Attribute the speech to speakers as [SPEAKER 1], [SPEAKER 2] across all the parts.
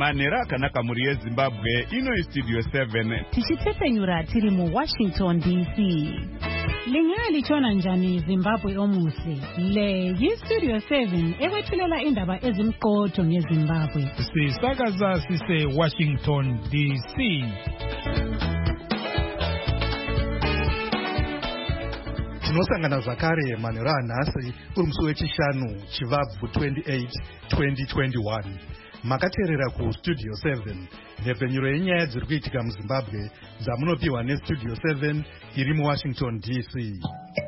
[SPEAKER 1] manhero akanaka mhuri yeZimbabwe. Ino iStudio 7
[SPEAKER 2] tichitsepenyura tiri muWashington DC. Lingalitshona njani Zimbabwe omuhle? Le yiStudio 7 ekwethulela indaba ezimqotho ngeZimbabwe.
[SPEAKER 3] Sisakaza sise Washington DC.
[SPEAKER 4] Tinosangana zvakare manhero anhasi uri musi wechishanu Chivabvu 28 2021. Makateerera kuStudio 7, nhepfenyuro yenyaya dziri kuitika muZimbabwe dzamunopiwa neStudio 7 iri muWashington DC.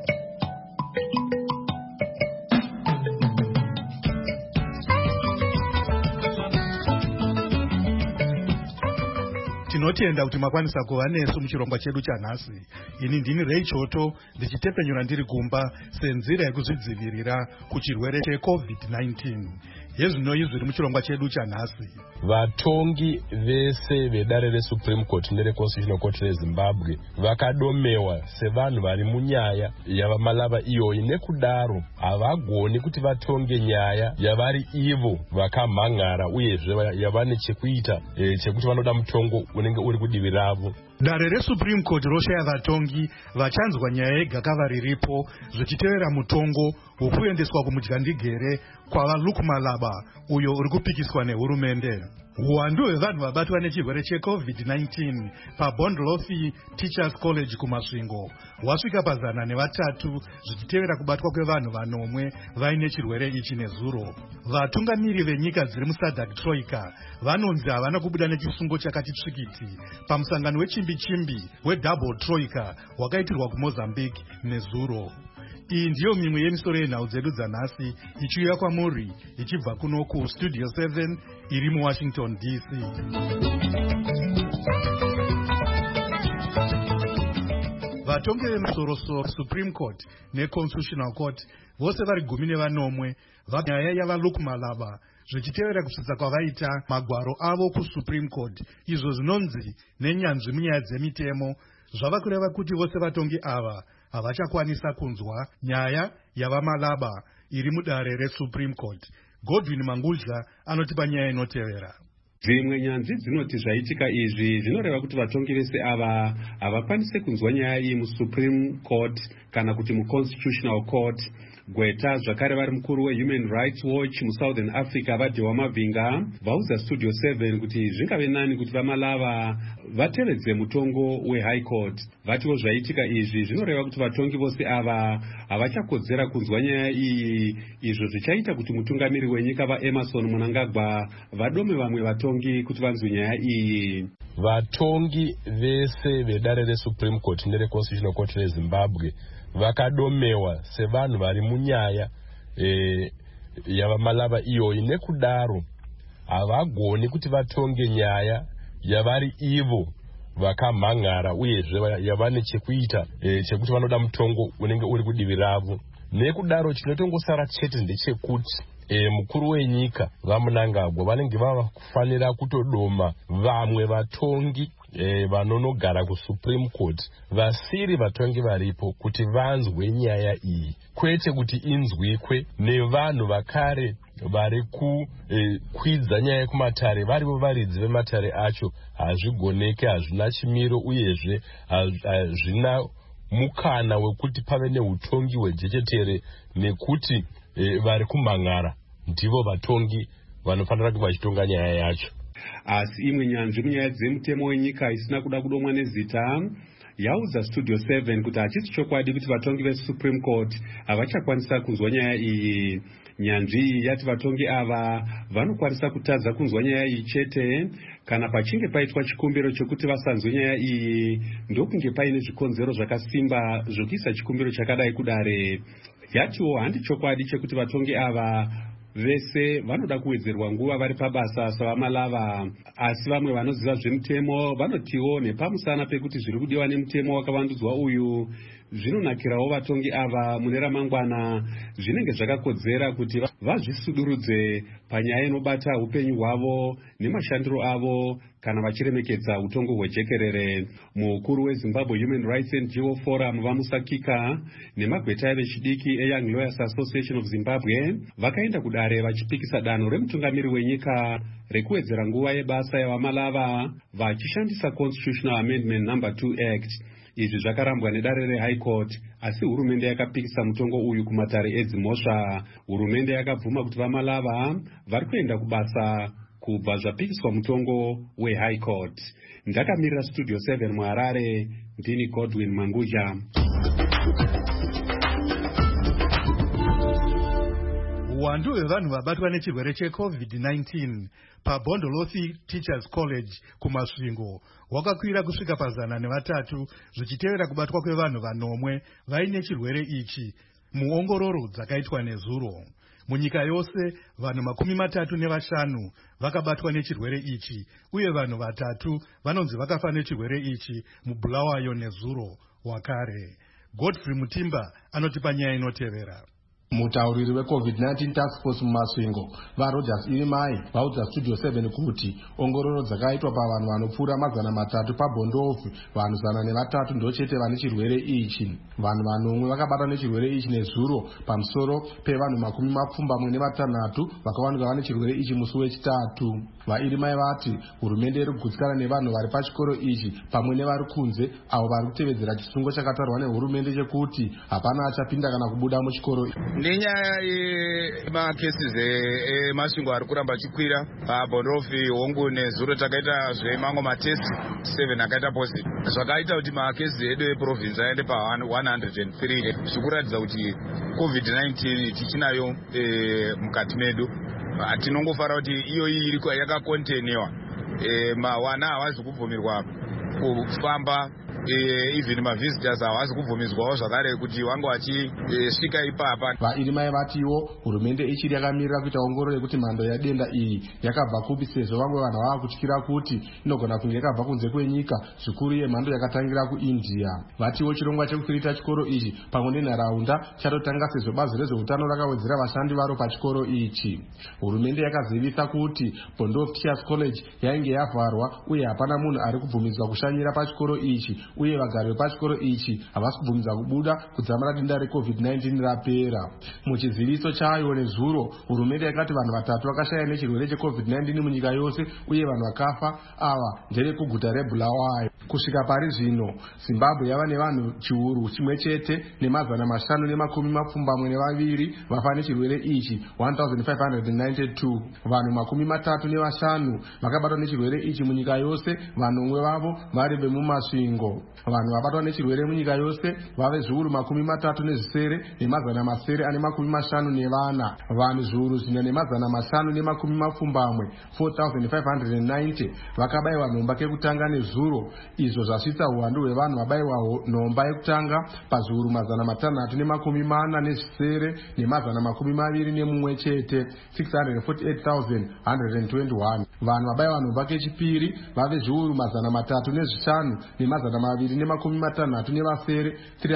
[SPEAKER 4] Tinotenda kuti makwanisa kuva nesu muchirongwa chedu chanhasi. Ini ndini Ray Choto ndichitepenyura ndiri kumba senzira yekuzvidzivirira kuchirwere cheCovid-19. Yezvinoi zviri muchirongwa chedu chanhasi.
[SPEAKER 5] Vatongi vese vedare reSupreme Court nereConstitutional Court reZimbabwe vakadomewa sevanhu vari munyaya yavamalava iyoyi, nekudaro havagoni kuti vatonge nyaya yavari ivo vakamhangara uyezve yavane chekuita chekuti vanoda mutongo unenge uri kudivi ravo.
[SPEAKER 4] Dare reSupreme Court roshaya vatongi vachanzwa nyaya yegakava riripo zvichitevera mutongo wokuendeswa kumudyandegere kwavaLukmalaba uyo uri kupikiswa nehurumende. Uwandu hwevanhu vabatwa nechirwere cheCovid-19 paBondlofi Teachers College kumasvingo hwasvika pa103 zvichitevera kubatwa kwevanhu vanomwe vaine chirwere ichi nezuro. Vatungamiri venyika dziri muSADC Troika vanonzi havana kubuda nechisungo chakati tsvikiti pamusangano wechimbi-chimbi weDouble Troika wakaitirwa kuMozambique nezuro. Iyi ndiyo mimwe yemisoro yenhau dzedu dzanhasi ichiuya kwamuri ichibva kuno kuStudio 7 iri muWashington DC. Vatongi vemusorosoro Supreme Court neConstitutional Court vose vari 14 vanyaya yavaLukmalaba zvichitevera kusvitsa kwavaita magwaro avo kuSupreme Court, izvo zvinonzi nenyanzvi munyaya dzemitemo zvava kureva kuti vose vatongi ava havachakwanisa kunzwa nyaya yavaMalaba iri mudare reSupreme Court. Godwin Mangudya anotipa nyaya inotevera.
[SPEAKER 6] Dzimwe nyanzvi dzinoti zvaitika izvi zvinoreva kuti vatongi vese ava havakwanise kunzwa nyaya iyi muSupreme Court kana kuti muConstitutional Court. Gweta zvakare vari mukuru weHuman Rights Watch muSouthern Africa vaDhewa Mavhinga vaudza Studio 7 kuti zvingave nani kuti vaMalava vatevedze mutongo weHigh Court. Vatiwo zvaitika izvi zvinoreva kuti vatongi vose ava havachakodzera kunzwa nyaya iyi, izvo zvichaita kuti mutungamiri wenyika vaEmerson Mnangagwa vadome vamwe vatongi kuti vanzwe nyaya iyi.
[SPEAKER 5] Vatongi vese vedare reSupreme Court nereConstitutional Court reZimbabwe vakadomewa sevanhu vari munyaya yavamalava iyoyi, nekudaro havagoni kuti vatonge nyaya yavari ivo vakamhangara uyezve yavane chekuita chekuti vanoda mutongo unenge uri kudivi ravo. Nekudaro chinotongosara chete ndechekuti mukuru wenyika vaMnangagwa vanenge vava kufanira kutodoma vamwe vatongi vanonogara kuSupreme Court vasiri vatongi varipo kuti vanzwe nyaya iyi, kwete kuti inzwikwe nevanhu vakare vari kukwidza nyaya yekumatare varivo varidzi vematare acho. Hazvigoneke, hazvina chimiro uyezve hazvina mukana wekuti pave neutongi hwejechetere, nekuti vari kumhangara ndivo vatongi vanofanira kuti vachitonga nyaya yacho.
[SPEAKER 6] Asi imwe nyanzvi munyaya dzemutemo wenyika isina kuda kudomwa nezita yaudza Studio 7 kuti hachisi chokwadi kuti vatongi veSupreme Court havachakwanisa kunzwa nyaya iyi. Nyanzvi iyi yati vatongi ava vanokwanisa kutadza kunzwa nyaya iyi chete kana pachinge paitwa chikumbiro chokuti vasanzwe nyaya iyi, ndokunge paine zvikonzero zvakasimba zvokuisa chikumbiro chakadai kudare. Yatiwo handi chokwadi chekuti vatongi ava vese vanoda kuwedzerwa nguva vari pabasa savaMalava, asi vamwe vanoziva zvemutemo vanotiwo nepamusana pekuti zviri kudiwa nemutemo wakavandudzwa uyu zvinonakirawo vatongi ava mune ramangwana zvinenge zvakakodzera kuti vazvisudurudze panyaya inobata upenyu hwavo nemashandiro avo kana vachiremekedza utongo hwejekerere. Mukuru weZimbabwe Human Rights NGO Forum vamusakika nemagweta vechidiki eYoung Lawyers Association of Zimbabwe vakaenda kudare vachipikisa danho remutungamiri wenyika rekuwedzera nguva yebasa yavamalava vachishandisa Constitutional Amendment No. 2 Act. Izvi zvakarambwa nedare reHigh Court, asi hurumende yakapikisa mutongo uyu kumatare edzimhosva. Hurumende yakabvuma kuti vamalava vari kuenda kubasa kubva zvapikiswa mutongo weHigh Court. Ndakamirira Studio 7 muHarare, ndini Godwin Manguja.
[SPEAKER 4] Uwandu hwevanhu vabatwa nechirwere cheCovid-19 paBondolosi Teachers College kumasvingo hwakakwira kusvika pa103 zvichitevera kubatwa kwevanhu vanomwe vaine chirwere ichi muongororo dzakaitwa nezuro. Munyika yose vanhu 35 vakabatwa nechirwere ichi uye vanhu 3 vanonzi vakafa nechirwere ichi muBulawayo nezuro wakare. Godfrey Mutimba anotipa nyaya inotevera.
[SPEAKER 7] Mutauriri weCovid-19 Task Force mumasvingo vaRogers Irimai vaudza Studio 7 kuti ongororo dzakaitwa pavanhu vanopfuura 300 paBondofu, vanhu 103 ndochete vane chirwere ichi. Vanhu vanomwe vakabatwa nechirwere ichi nezuro pamusoro pevanhu 26 vakawanikwa vane chirwere ichi musi wechitatu. VaIrimai vati hurumende iri kugutsikana nevanhu vari pachikoro ichi pamwe nevari kunze avo vari kutevedzera chisungo chakatarwa nehurumende chekuti hapana achapinda kana kubuda muchikoro.
[SPEAKER 8] Nenyaya yemakesisi emasvingo ari kuramba achikwira paBondofu, Hongu nezuro takaita zvemango matesti 7 akaita positive, zvakaita kuti makesisi edu eprovince aende pa103 zvikuratidza kuti COVID-19 tichinayo mukati medu. Tinongofara kuti iyo iri yakakonteniwa, mawana hawazi kubvumirwa kufamba, even mavisitors hawazi kubvumidzwawo zvakare kuti wange vachisvika ipapa.
[SPEAKER 7] VaIrimai vatiwo hurumende ichiri yakamirira kuita ongororo yekuti mhando yadenda iyi yakabva kupi, sezvo vamwe vanhu vava kutyira kuti inogona kunge yakabva kunze kwenyika, zvikuru yemhando yakatangira kuIndia. Vatiwo chirongwa chekufirita chikoro ichi pamwe nenharaunda chatotanga sezvo bazi rezveutano rakawedzera vashandi varo pachikoro ichi. Hurumende yakazivisa kuti Bondofu Teachers College yainge yavharwa uye hapana munhu ari kubvumidzwa kushanyira pachikoro ichi, uye vagari vepachikoro ichi havasi kubvumidzwa kubuda kudzamara denda reCovid-19 rapera. Muchiziviso chayo nezuro, hurumende yakati vanhu 3 vakashaya nechirwere cheCovid-19 munyika yose uye vanhu vakafa ava ndere kuguta reBulawayo. Kusvika pari zvino Zimbabwe yava nevanhu chiuru chimwe chete ne572 vafa nechirwere ichi 1592. Vanhu 35 vakabatwa nechirwere ichi munyika yose, vanomwe vavo vari vemumasvingo. Vanhu vabatwa nechirwere munyika yose vave zviuru 37,954. Vanhu zviuru 4,570 4,590 vakabayiwa nhomba kekutanga nezuro, izvo zvasvitsa uwandu hwevanhu vabayiwa nhomba yekutanga pazviuru 647,121 chete 648,121. Vanhu vabayiwa nhomba kechipiri vave zviuru 305,260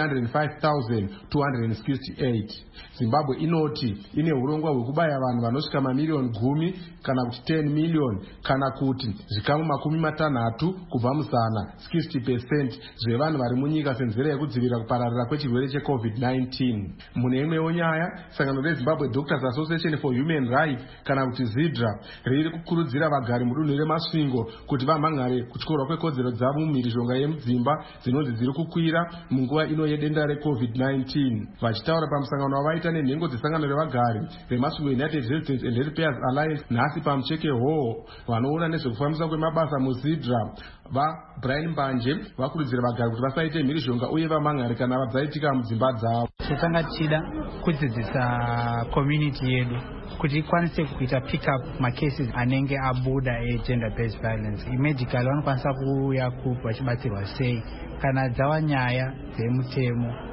[SPEAKER 7] 305,268. Zimbabwe inoti ine urongwa hwekubaya vanhu vanosvika mamiliyoni 10 kana kuti 10 miliyoni kana kuti zvikamu 60 kubva muzana 60% zvevanhu vari munyika senzira yekudzivirira kupararira kwechirwere cheCovid-19. Mune imwewo nyaya, sangano reZimbabwe Doctors Association for Human Rights kana kuti ZIDRA riri kukurudzira vagari mudunhu remasvingo kuti vamhangare kutyorwa kwekodzero dzavo mumhirizhonga yemudzimba dzinonzi dziri kukwira munguva ino yedenda reCovid-19. Vachitaura pamusangano wavaita nenhengo dzesangano revagari remasvingo United Residents and Ratepayers Alliance nhasi pamucheke hoho, vanoona nezvekufambisa kwemabasa muZIDRA vaBrian Mbanje vakurudzira vagari kuti vasaite mhirizhonga uye vamhangare kana vadzaitika mudzimba dzavo.
[SPEAKER 9] Tanga tichida kudzidzisa community yedu kuti ikwanise kuita pick up macases anenge abuda gender based violence. Medical vanokwanisa kuuya vachibatsirwa sei kana dzava nyaya dzemutemo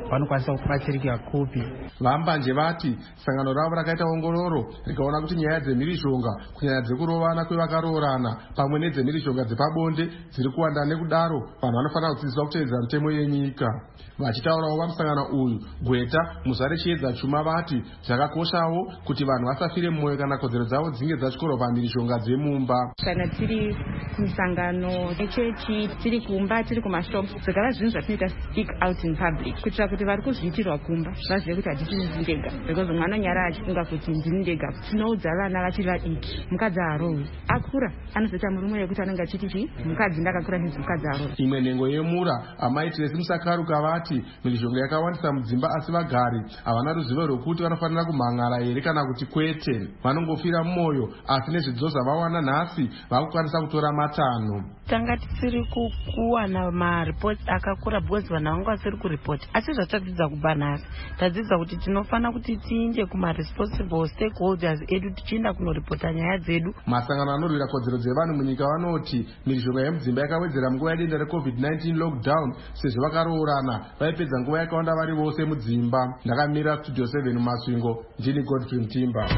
[SPEAKER 9] vanokwanisa kubatsirika kupi.
[SPEAKER 7] Vambanje vati sangano ravo rakaita ongororo rikaona kuti nyaya dzemhirishonga kunyanya dzekurovana kwevakaroorana pamwe nedzemhirishonga dzepabonde dziri kuwanda, nekudaro vanhu vanofanira kudzidziswa kuteedzera mitemo yenyika. Vachitaurawo pamusangano uyu, Gweta muzare chiedza chuma vati zvakakoshawo kuti vanhu vasafire mumwoyo kana kodzero dzavo dzinge dzachikorwa pamhirishonga dzemumba.
[SPEAKER 10] Kana tiri kumisangano echechi, tiri kumba, tiri kumashops, zvakava zvinhu zvatinoita speak out in public kuitira kuti vari kuzviitirwa kumba vazive kuti hatisi ndega, because mwana nyara achifunga kuti ndini ndega. Tinoudza vana vachiri vadiki, mukadzi harohwi, akura anozoita murume wekuti anenge achiti chi mukadzi ndakakura ndinzi mukadzi harohwi.
[SPEAKER 7] Imwe nhengo yemura amai Tracy Musakaruka vati mhirishonga yakawandisa mudzimba asi vagari havana ruzivo rwekuti vanofanira kumhan'ara here kana kuti kwete. Vanongofira mumwoyo asi nezvidzidzo zvavawana nhasi vakukwanisa kutora matanho.
[SPEAKER 11] Tanga tisiri kuwana maripoti akakura because vanhu vanga vasiri kuripoti, asi zvatadzidza kubva nhasi tadzidza kuti tinofanira kuti tiinde kuma-responsible stakeholders edu tichienda kunoripota nyaya dzedu.
[SPEAKER 7] Masangano anorwira kodzero dzevanhu munyika vanoti mhirishonga yemudzimba yakawedzera munguva yedenda reCovid-19 lockdown sezvo vakaroorana vaipedza nguva yakawanda vari vose mudzimba. Ndakamira Studio 7 mumasvingo, ndini Godfrey Mtimba.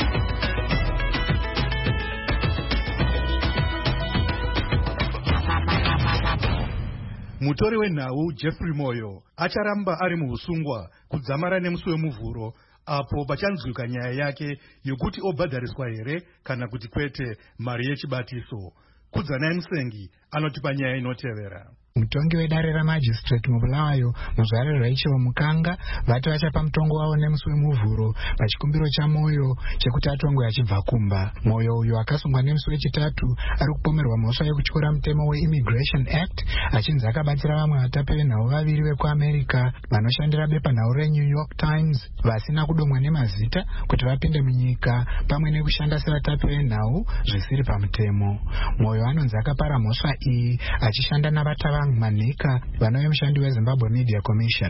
[SPEAKER 4] Mutori wenhau Jeffrey Moyo acharamba ari muusungwa kudzamara nemusi wemuvhuro apo pachanzwika nyaya yake yokuti obhadhariswa here kana kuti kwete mari yechibatiso. Kudzanai Musengi anotipa nyaya inotevera.
[SPEAKER 12] Mutongi wedare ramajistrate mubulawayo muzvare Rachel Mukanga vati vachapa mutongo wavo nemusi wemuvhuro pachikumbiro chaMoyo chekuti atongwe achibva kumba. Moyo uyu akasungwa nemusi wechitatu ari kupomerwa mhosva yekutyora mutemo weImmigration Act achinzi akabatsira vamwe vatapi venhau vaviri vekuAmerica vanoshandira bepanhau reNew York Times vasina kudomwa nemazita kuti vapinde munyika pamwe nekushanda sevatapi venhau zvisiri pamutemo. Moyo anonzi akapara mhosva iyi achishanda navatava Manika vanove mushandi weZimbabwe Media Commission.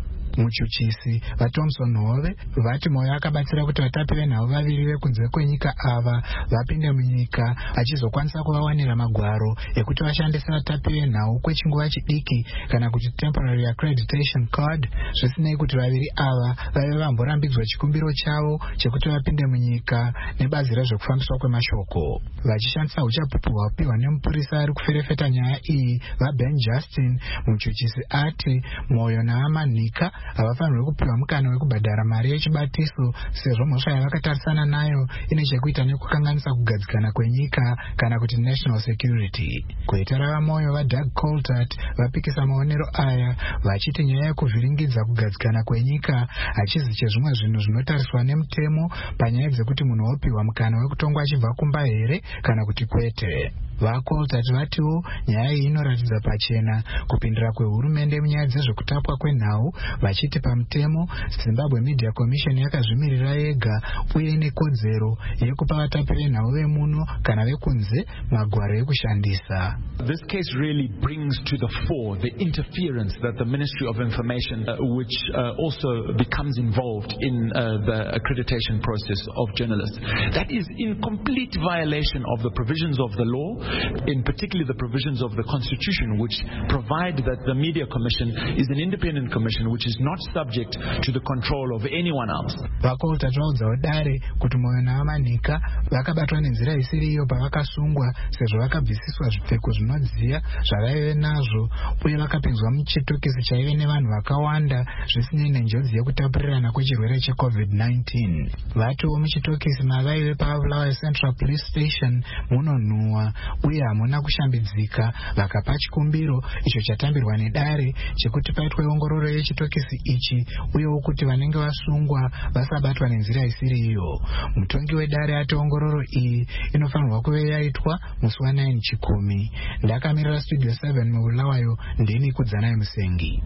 [SPEAKER 12] Muchuchisi vaThomson Hove vati Moyo akabatsira kuti vatapi venhau vaviri vekunze kwenyika ava vapinde munyika achizokwanisa kuvawanira magwaro ekuti vashandise vatapi venhau kwechinguva chidiki kana kuti temporary accreditation card, zvisinei kuti vaviri ava vave vamborambidzwa chikumbiro chavo chekuti vapinde munyika nebazi rezvekufambiswa kwemashoko. Vachishandisa uchapupu hwapiwa nemupurisa ari kuferefeta nyaya iyi vaBen Justin, muchuchisi ati Moyo naVamanika havafanirwi kupiwa mukana wekubhadhara mari yechibatiso sezvo mhosva yavakatarisana nayo ine chekuita nekukanganisa kugadzikana kwenyika kana kuti national security. Gweta ravaMoyo vaDoug Coltart vapikisa maonero aya vachiti nyaya yekuvhiringidza kugadzikana kwenyika hachizi chezvimwe zvinhu zvinotariswa nemutemo panyaya dzekuti munhu opiwa mukana wekutongwa achibva kumba here kana kuti kwete. VaColtart vatiwo nyaya iyi inoratidza pachena kupindira kwehurumende munyaya dzezvekutapwa kwenhau vachiti pamutemo Zimbabwe Media Commission yakazvimirira yega uye ine kodzero yekupa vatapi venhau vemuno kana vekunze magwaro ekushandisa.
[SPEAKER 13] This case really brings to the fore the interference that the Ministry of Information which also becomes involved in the accreditation process of journalists. That is in complete violation of the provisions of the law, in particular the provisions of the Constitution, which provide that the Media Commission is an independent commission which is not subject to the control of anyone else.
[SPEAKER 12] VaColtart vaudzawo dare kuti Moyo naVamanika vakabatwa nenzira isiriyo pavakasungwa sezvo vakabvisiswa zvipfeko zvinodziya zvavaive nazvo uye vakapinzwa muchitokisi chaive nevanhu vakawanda zvisinei nenjodzi yekutapurirana kwechirwere cheCovid-19. Vatiwo muchitokisi mavaive paBulawayo Central Police Station munonhuhwa uye hamuna kushambidzika, vakapa chikumbiro icho chatambirwa nedare chekuti paitwe ongororo yechitokisi ichi uyewo kuti vanenge vasungwa vasabatwa nenzira isiriyo. Mutongi wedare ati ongororo iyi inofanirwa kuve yaitwa musi wa9 Chikumi. Ndakamirira Studio 7 muBulawayo, ndini Kudzanai Musengi.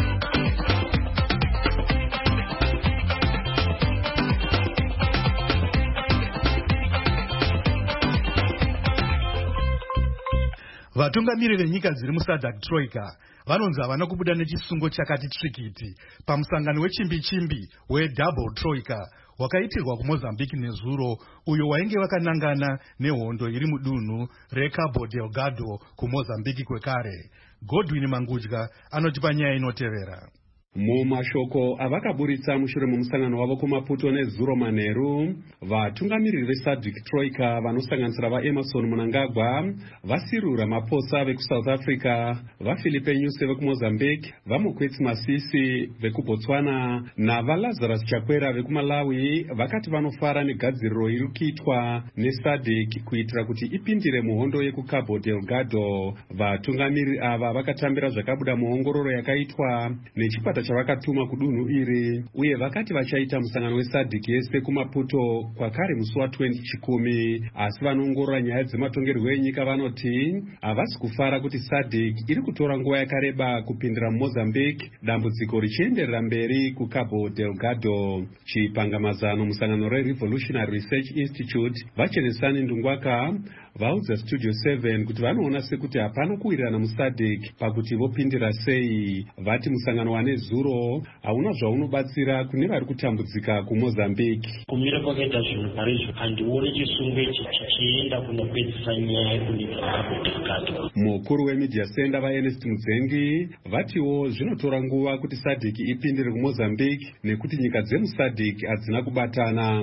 [SPEAKER 4] Vatungamiri venyika dziri muSADC Troika vanonzi havana kubuda nechisungo chakati tsvikiti pamusangano wechimbi-chimbi weDouble Troika wakaitirwa kuMozambique nezuro, uyo wainge wakanangana nehondo iri mudunhu reCabo Delgado kuMozambique kwekare. Godwin Mangudya anotipa nyaya inotevera.
[SPEAKER 6] Mumashoko avakaburitsa mushure memusangano wavo kuMaputo nezuro manheru, vatungamiriri veSADC Troika vanosanganisira vaEmerson Mnangagwa, vaCyril Ramaphosa vekuSouth Africa, vaPhilippe Nyusi vekuMozambique, vaMokwetsi Masisi vekuBotswana navaLazarus Chakwera vekuMalawi vakati vanofara negadziriro iri kuitwa neSADC kuitira kuti ipindire muhondo yekuCabo Delgado. Vatungamiriri ava vakatambira zvakabuda muongororo yakaitwa nechipata chavakatuma kudunhu iri, uye vakati vachaita musangano weSADC yese kuMaputo kwakare musi wa20 Chikumi. Asi vanoongorora nyaya dzematongerwo enyika vanoti havasi kufara kuti SADC iri kutora nguva yakareba kupindira muMozambique, dambudziko richienderera mberi kuCabo Delgado. Chipangamazano musangano reRevolutionary Research Institute vaChenesani Ndungwaka vaudza Studio 7 kuti vanoona sekuti hapana kuwirirana muSADC pakuti vopindira sei. Vati musangano wanezuro hauna zvaunobatsira kune vari kutambudzika kuMozambique.
[SPEAKER 14] Kumira kwakaita zvinhu parizvo handioni chisungo ichi chichienda kunopedzisa nyaya yekunyika Delgado.
[SPEAKER 6] Mukuru wemedia center vaErnest Mudzengi vatiwo zvinotora nguva kuti SADC ipindire kuMozambique nekuti nyika dzemuSADC hadzina kubatana.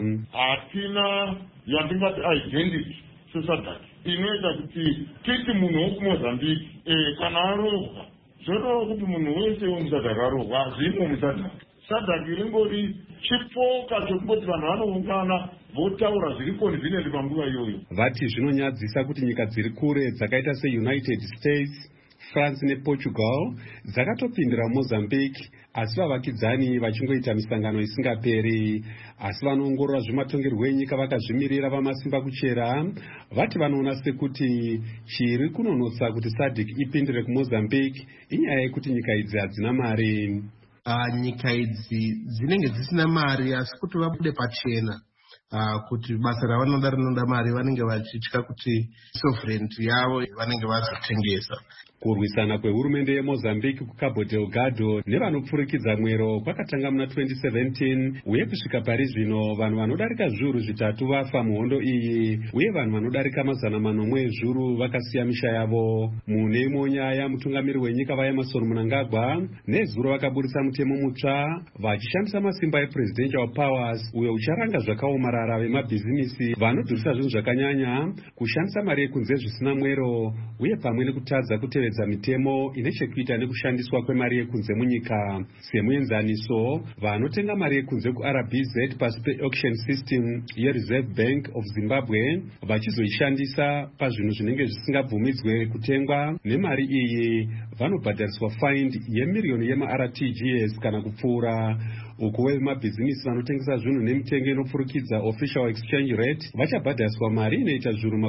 [SPEAKER 15] Hatina yatingati identity seSADC inoita kuti titi munhu wekuMozambique kana arohwa zvotaura kuti munhu wese wemuSADC arohwa zvimo muSADC. SADC iringori chipoka chokungoti vanhu vanoungana votaura zviri convenient panguva iyoyo.
[SPEAKER 6] Vati zvinonyadzisa kuti nyika dziri kure dzakaita seUnited States, France nePortugal dzakatopindira Mozambique, asi vavakidzani vachingoita misangano isingaperi. Asi vanoongorora zvematongerwo enyika vakazvimirira vamasimba kuchera vati vanoona sekuti chiri kunonotsa kuti SADC ipindire kuMozambique inyaya yekuti nyika idzi hadzina mari.
[SPEAKER 7] Nyika idzi dzinenge dzisina mari, asi kuti vabude pachena kuti basa ravanoda rinoda mari, vanenge vachitya kuti sovereignty yavo vanenge vazotengesa.
[SPEAKER 6] Kurwisana kwehurumende yeMozambique kuCabo Delgado nevanopfurikidza mwero kwakatanga muna 2017, uye kusvika pari zvino vanhu vanodarika zviuru zvitatu vafa muhondo iyi, uye vanhu vanodarika 400 ezviuru vakasiya misha yavo. Mune imwe nyaya, mutungamiri wenyika vaEmerson Mnangagwa nezuro vakaburitsa mutemo mutsva vachishandisa masimba epresidential powers, uyo ucharanga zvakaomarara vemabhizinisi vanodhurisa zvinhu zvakanyanya, kushandisa mari yekunze zvisina mwero, uye pamwe nekutadza kutevedza mitemo ine chekuita nekushandiswa kwemari yekunze munyika. Semuenzaniso, vanotenga mari yekunze kuRBZ pasi peauction system yeReserve Bank of Zimbabwe vachizoishandisa pazvinhu zvinenge zvisingabvumidzwe kutengwa nemari iyi vanobhadhariswa fine yemiriyoni yemaRTGS kana kupfuura. Uku vemabhizinisi vanotengesa zvinhu nemitengo inopfurikidza official exchange rate vachabhadhariswa mari inoita zviuru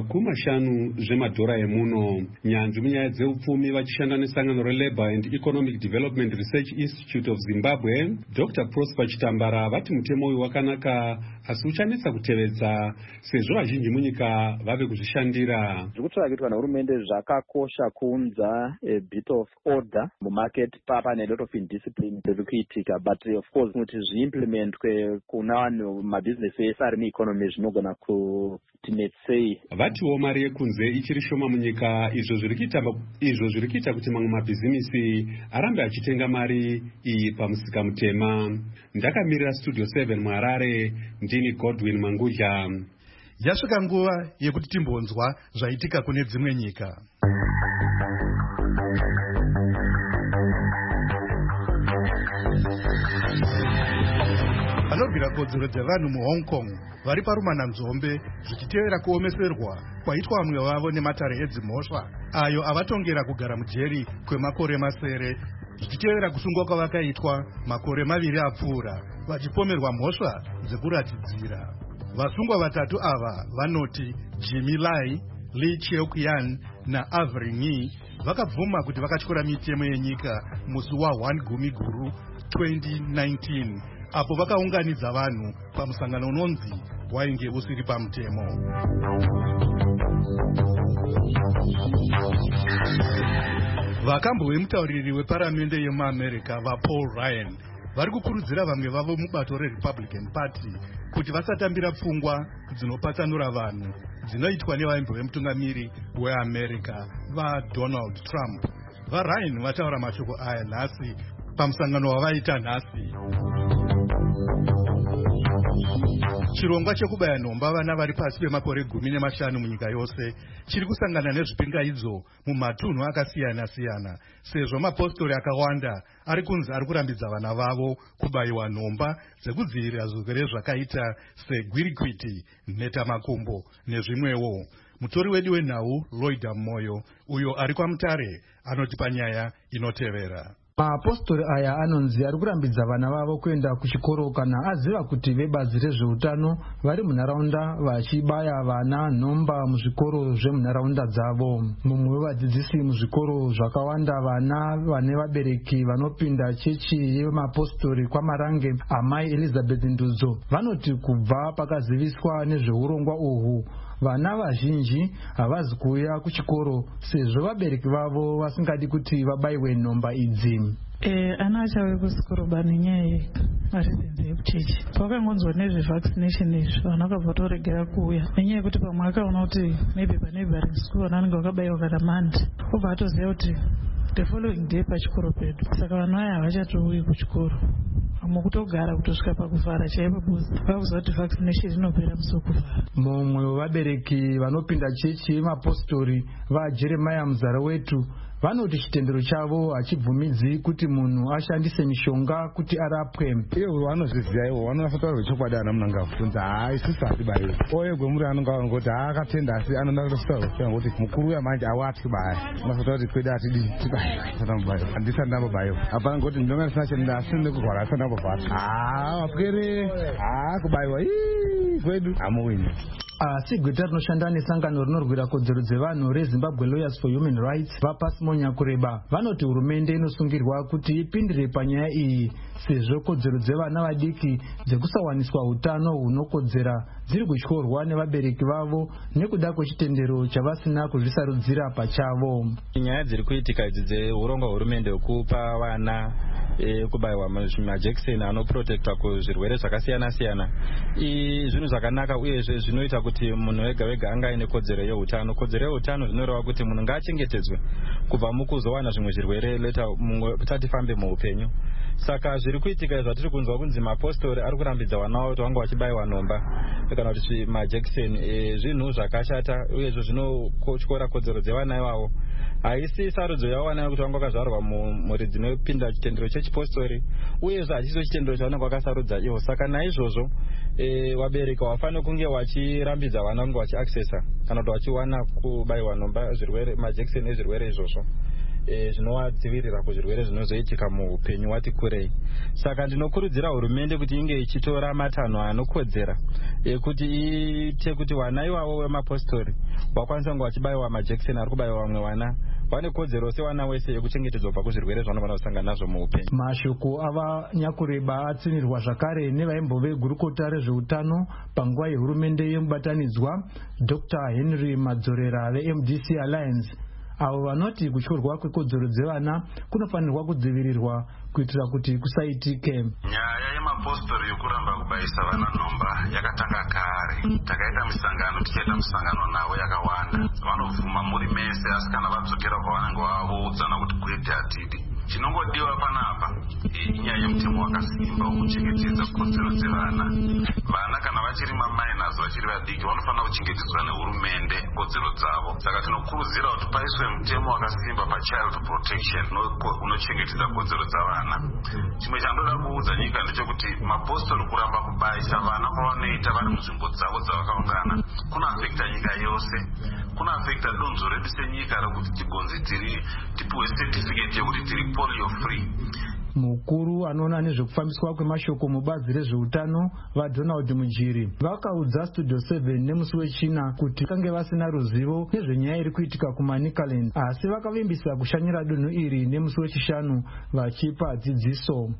[SPEAKER 6] 50 zvemadhora emuno. Nyanzvi munyaya dzeupfumi vachishanda nesangano reLabour and Economic Development Research Institute of Zimbabwe, Dr. Prosper Chitambara vati mutemo uyu wakanaka, asi uchanetsa kutevedza sezvo vazhinji munyika vave kuzvishandira.
[SPEAKER 16] Zvikutsvaka kuitwa nehurumende zvakakosha kuunza a bit of order mumarket, pane a lot of indiscipline zviri kuitika, but of course kuti zviimplementwe kuna vanhu mabhizinesi ese ari mueconomy zvinogona kutinetsei.
[SPEAKER 6] Vatiwo mari yekunze ichiri shoma munyika, izvo zviri kuita kuti mamwe mabhizinisi arambe achitenga mari iyi pamusika mutema. Ndakamirira Studio 7 muHarare, ndini Godwin Mangudya.
[SPEAKER 4] Yasvika nguva yekuti timbonzwa zvaitika kune dzimwe nyika. Vanorwira kodzero dzevanhu muHong Kong vari parumananzombe zvichitevera kuomeserwa kwaitwa vamwe vavo nematare edzimhosva ayo avatongera kugara mujeri kwemakore masere, zvichitevera kusungwa kwavakaitwa makore 2 apfuura vachipomerwa mhosva dzekuratidzira. Vasungwa vatatu ava vanoti Jimmy Lai, Lee Cheuk-yan naAvery Ng'i vakabvuma kuti vakatyora mitemo yenyika musi wa1 Gumiguru 2019, apo vakaunganidza vanhu pamusangano unonzi wainge usiri pamutemo. Vakambo vemutauriri weparamende yemuAmerica vaPaul Ryan vari kukurudzira vamwe vavo mubato reRepublican Party kuti vasatambira pfungwa dzinopatsanura vanhu dzinoitwa nevaimbo vemutungamiri weAmerica vaDonald Trump. VaRyan vataura mashoko aya nhasi pamusangano wavaita nhasi. Chirongwa chekubaya nhomba vana vari pasi pemakore 15 munyika yose chiri kusangana nezvipingaidzo mumatunhu akasiyana-siyana, sezvo mapostori akawanda ari kunzi ari kurambidza vana vavo kubayiwa nhomba dzekudzivirira zvirwere zvakaita segwirikwiti, mhetamakumbo nezvimwewo. Mutori wedu wenhau Loida Moyo, uyo ari kwaMutare, anotipa nyaya inotevera.
[SPEAKER 17] Mapostori aya anonzi ari kurambidza vana vavo kuenda kuchikoro kana aziva kuti vebazi rezveutano vari munharaunda vachibaya vana nhomba muzvikoro zvemunharaunda dzavo. Mumwe wevadzidzisi muzvikoro zvakawanda vana vane vabereki vanopinda chechi yemapostori kwaMarange, Amai Elizabeth Ndudzo, vanoti kubva pakaziviswa nezveurongwa uhwu vana vazhinji havazi kuuya kuchikoro sezvo vabereki vavo vasingadi kuti vabayiwe nhomba idzi.
[SPEAKER 18] Ana achauya kuchikoro bani nyaya mareasons ekuchechi. Pakangonzwa nezvevaccination izvi vana vakabva toregera kuuya nenyaya yekuti pamwe akaona kuti maybe paneighboring school vana vanenge vakabayiwa kana Monday, obva atoziva kuti the following day pachikoro pedu, saka vana vaya havachatouyi kuchikoro. Mukutogara kutosvika pakuvhara chaipo vakuziva kuti vaccination inopera musi wekuvhara.
[SPEAKER 17] Mumwe wevabereki vanopinda chechi yemapostori vaJeremiah Muzara wetu vanoti chitendero chavo hachibvumidzi kuti munhu ashandise mishonga kuti arapwe.
[SPEAKER 19] Ivo vanozviziva ivo vanofanira chokwadi ana munanga kufunza isusu hatibayiwe. Oye gwemuri anonga ngoti akatenda asi anoda kutaura kuti mukuru uya manje awati baya. Unofanira kuti kwedi atidi tibayiwe. Handisa ndambobayiwa. Hapana ngoti ndinonga ndisina chenda asi ndikugwara asi ndambobvata. Wapwere kubayiwa kwedu hamuwini.
[SPEAKER 17] Asi gweta rinoshanda nesangano rinorwira kodzero dzevanhu reZimbabwe Lawyers for Human Rights vaPasimonya Kureba vanoti hurumende inosungirwa kuti ipindire panyaya iyi sezvo kodzero dzevana vadiki dzekusawaniswa utano hunokodzera dziri kutyorwa nevabereki vavo nekuda kwechitendero chavasina kuzvisarudzira pachavo.
[SPEAKER 20] Nyaya dziri kuitika idzi dzeurongwa hurumende hwekupa vana kubayiwa majekiseni anoprotekta kuzvirwere zvakasiyana-siyana zvinhu zvakanaka uyezve zvinoita kuti munhu wega wega anga aine kodzero yeutano. Kodzero yeutano zvinoreva kuti munhu ngaachengetedzwe kubva mukuzowana zvimwe zvirwere leta mumwe tatifambe muupenyu. Saka zviri kuitika zvatiri kunzwa kunzi mapostori ari kurambidza vana vavo kuti vanga vachibayiwa nhomba kana kuti majekiseni zvinhu zvakashata uyezve zvinokotyora kodzero dzevana ivavo. Haisi sarudzo yavana kuti vanga vakazvarwa mumhuri dzinopinda chitendero chechipostori uyezve hachisi chitendero chavanenge vakasarudza ivo. Saka naizvozvo vabereki vafanira kunge vachirambidza vana kunge vachiaccessa kana kuti vachiwana kubayiwa nhomba zvirwere majekiseni ezvirwere izvozvo zvinovadzivirira kuzvirwere zvinozoitika muupenyu wati kurei. Saka ndinokurudzira hurumende kuti inge ichitora matanho anokodzera kuti iite kuti vana ivavo vemapostori vakwanisa kunge vachibayiwa majekiseni ari kubayiwa vamwe vana vane kodzero sevana wese yekuchengetedzwa kubva kuzvirwere zvavanogona kusangana nazvo muupenyu.
[SPEAKER 17] Mashoko ava Nyakureba atsinirwa zvakare nevaimbove gurukota rezveutano panguva yehurumende yemubatanidzwa Dr. Henry Madzorera veMDC Alliance, avo vanoti kutyorwa kwekodzero dzevana kunofanirwa kudzivirirwa kuitira kuti kusaitike.
[SPEAKER 21] Nyaya yemapostori yokuramba kubayisa vana nhomba yakatanga kare. Takaita misangano, tichaita misangano navo yakawanda. Vanobvuma muri mese asi kana vadzokera kwavanenge vavoudzana kuti kwete hatidi. Chinongodiwa panapa inyaya yemutemo wakasimba wokuchengetedza kodzero dzevana. Vana kana vachiri mamainers vachiri vadiki vanofanira kuchengetedzwa nehurumende kodzero dzavo. Saka tinokurudzira kuti paiswe mutemo wakasimba pachild protection unochengetedza kodzero dzavana. Chimwe chandoda kuudza nyika ndechekuti mapostori kuramba kubayisa vana kwavanoita vari munzvimbo dzavo dzavakaungana kunoafekta nyika yose, kunoafekta donzvo redu senyika rekuti tigonzi tipiwe certificate yekuti tiri polio free.
[SPEAKER 17] Mukuru anoona nezvekufambiswa kwemashoko mubazi rezveutano vaDonald Mujiri vakaudza Studio 7 nemusi wechina kuti vakange vasina ruzivo nezvenyaya iri kuitika kuManicaland, asi vakavimbisa kushanyira dunhu iri nemusi wechishanu vachipa dzidziso.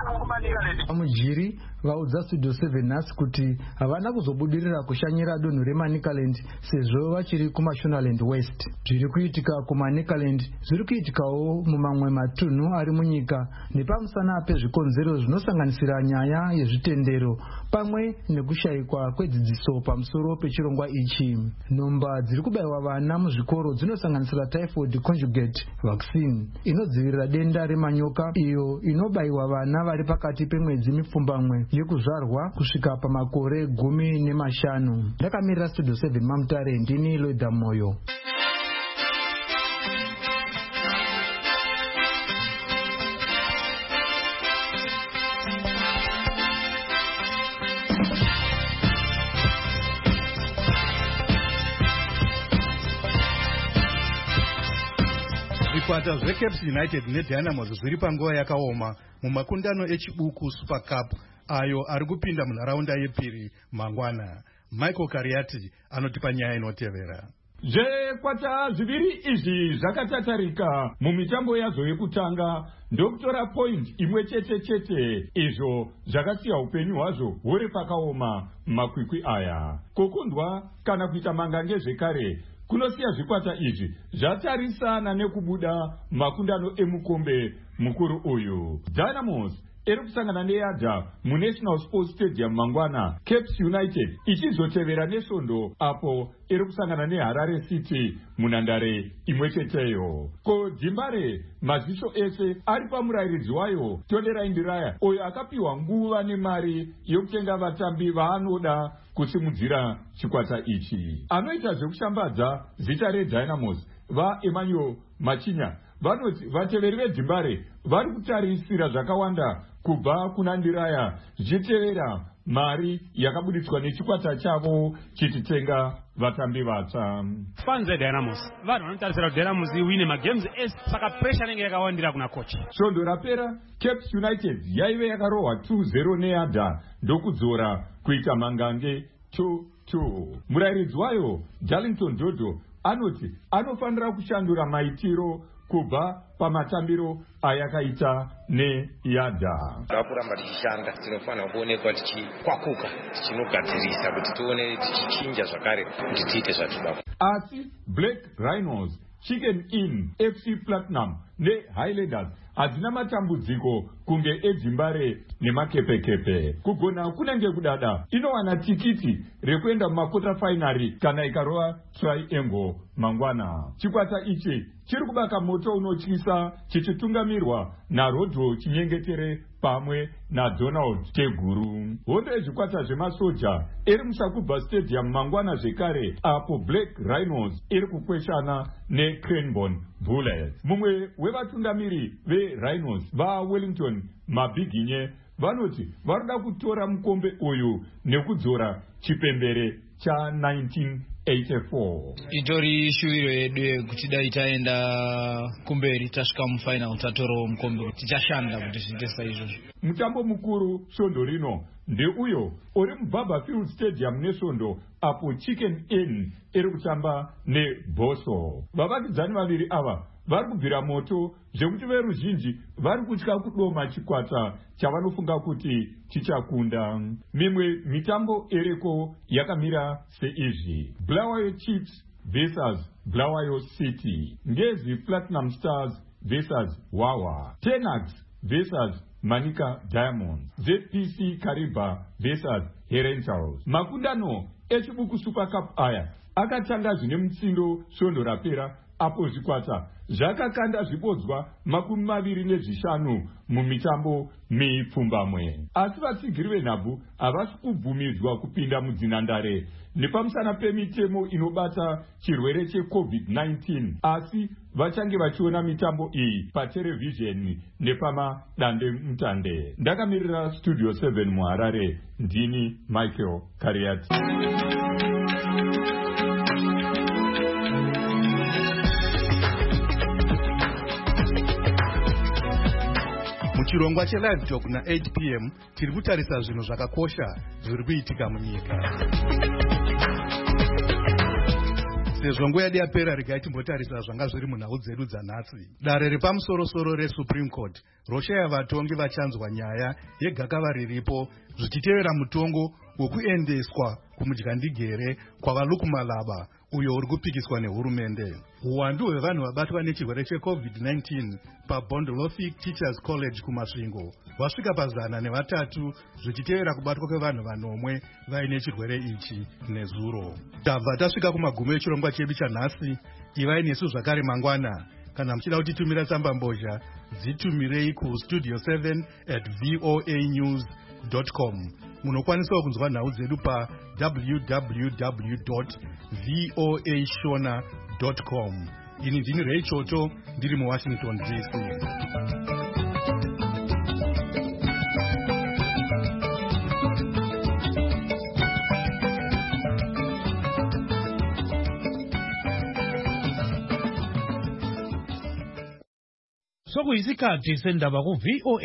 [SPEAKER 17] Mujiri vaudza Studio 7 nhasi kuti havana kuzobudirira kushanyira dunhu reManicaland sezvo vachiri kuMashonaland West. Zviri kuitika kuManicaland zviri kuitikawo mumamwe matunhu ari munyika nepa pamusana pezvikonzero zvinosanganisira nyaya yezvitendero pamwe nekushayikwa kwedzidziso pamusoro pechirongwa ichi. Nhomba dziri kubayiwa vana muzvikoro dzinosanganisira typhoid conjugate vaccine inodzivirira denda remanyoka iyo inobayiwa vana vari pakati pemwedzi mipfumbamwe yekuzvarwa kusvika pamakore 15. Ndakamirira Studio 7 Mamutare, ndini Loida Moyo.
[SPEAKER 4] Zvikwata zveCaps United neDynamos zviri panguva yakaoma mumakundano echibuku Super Cup ayo ari kupinda munharaunda yepiri mangwana. Michael Kariati anotipa nyaya inotevera.
[SPEAKER 1] Zvekwata zviviri izvi zvakatatarika mumitambo yazvo yekutanga ndokutora point imwe chete izvo zvakasiya upenyu hwazvo huri pakaoma makwikwi aya. Kukundwa kana kuita mangange zvekare kunosiya zvikwata izvi zvatarisana nekubuda makundano emukombe mukuru uyu. Dynamos iri kusangana neYadha muNational Sports Stadium mangwana, Caps United ichizotevera neSvondo apo iri kusangana neHarare City munhandare imwe cheteyo. Ko Dzimbare maziso ese ari pamurayiridzi wayo Tondera Indiraya uyo akapiwa nguva nemari yokutenga vatambi vaanoda kusimudzira chikwata ichi. Anoita zvekushambadza zita reDynamos vaEmmanuel Machinya vanoti vateveri veDzimbare vari kutarisira zvakawanda kubva kuna Ndiraya zvichitevera mari yakabuditswa nechikwata chavo chititenga vatambi vatsva.
[SPEAKER 22] Fans veDynamos vanhu vanotarisira kuti Dynamos iwine magames ese, saka pressure inenge yakawandira kuna coach.
[SPEAKER 1] Svondo rapera Caps United yaive yakarohwa 2-0 neYadha ndokudzora kuita mangange 2-2. Murayiridzi wayo Darlington Dodo anoti anofanira kushandura maitiro kubva pamatambiro ayakaita neYadha.
[SPEAKER 23] Takuramba tichishanda, tinofanira kuonekwa tichikwakuka, tichinogadzirisa kuti tione tichichinja zvakare kuti tiite zvatoda.
[SPEAKER 1] Asi Black Rhinos, Chicken Inn, FC Platinum neHighlanders hadzina matambudziko kunge eDzimbare nemakepekepe. Kugona kunenge kudada inowana tikiti rekuenda mumakota finari kana ikarova triangle mangwana. Chikwata ichi chiri kubaka moto unotyisa chichitungamirwa naRodro Chinyengetere pamwe naDonald Teguru. Hondo yezvikwata zvemasoja iri muSakubva Stadium mangwana zvekare apo Black Rhinos iri kukweshana neCranbourne Bullets. Mumwe wevatungamiri veRhinos vaWellington Mabiginye vanoti varikuda kutora mukombe uyu nekudzora chipembere cha 1984.
[SPEAKER 24] Itori shuwiro yedu kuti dai taenda kumberi tasvika mufinal tatorawo mukombe, tichashanda kuti zviite saizvozvo.
[SPEAKER 1] Mutambo mukuru Svondo rino ndeuyo uri muBarberfield Stadium neSvondo apo Chicken Inn iri kutamba neBoso. Vavakidzani vaviri ava vari kubvira moto zvekuti veruzhinji vari kutya kudoma chikwata chavanofunga kuti chichakunda. Mimwe mitambo ereko yakamira seizvi: Bulawayo Chiefs vs Bulawayo City, Ngezi Platinum Stars vs Wawa, Tenax vs Manika Diamonds, ZPC Kariba vs Herentals. Makundano echibuku Super Cup aya akatanga zvine mutsindo Svondo rapera apo zvikwata zvakakanda zvibodzwa 25 mumitambo mipfumbamwe. Asi vatsigiri venhabvu havasi kubvumidzwa kupinda mudzinhandare nepamusana pemitemo inobata chirwere cheCovid-19, asi vachange vachiona mitambo iyi paterevhizheni nepamadande mutande. Ndakamirira Studio 7 muHarare, ndini Michael Kariati.
[SPEAKER 4] Muchirongwa cheLive Talk na 8 p.m. tiri kutarisa zvinhu zvakakosha zviri kuitika munyika. Sezvo nguva yedu yapera, regai timbotarisa zvanga zviri munhau dzedu dzanhasi. Dare repamusoro-soro reSupreme Court roshaya vatongi vachanzwa nyaya yegakava riripo zvichitevera mutongo wokuendeswa kumudyandigere kwavaLukumalaba uyo uri kupikiswa nehurumende. Uwandu hwevanhu vabatwa nechirwere cheCovid-19 paBondolothic Teachers College kumasvingo hwasvika pa103 zvichitevera kubatwa kwevanhu 9 vaine chirwere ichi nezuro. Tabva tasvika kumagumo echirongwa chedu chanhasi. Ivai nesu zvakare mangwana. Kana muchida kutitumira tsamba mbozha, dzitumirei kustudio 7@voanews.com. Munokwanisawo kunzwa nhau dzedu pa www.voashona.com. Ini ndini Ray Choto, ndiri muWashington DC.
[SPEAKER 2] Sokuyisikhathi sendaba ku VOA